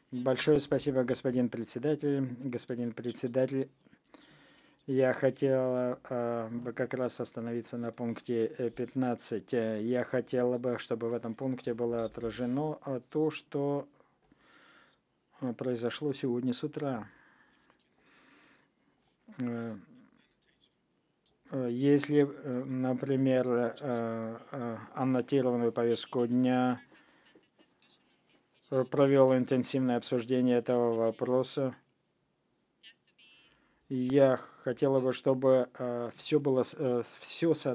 Большое спасибо, господин председатель. Господин председатель, я хотел бы как раз остановиться на пункте 15. Я хотел бы, чтобы в этом пункте было отражено то, что произошло сегодня с утра. Если, например, аннотированную повестку дня провел интенсивное обсуждение этого вопроса, я хотела бы, чтобы все было все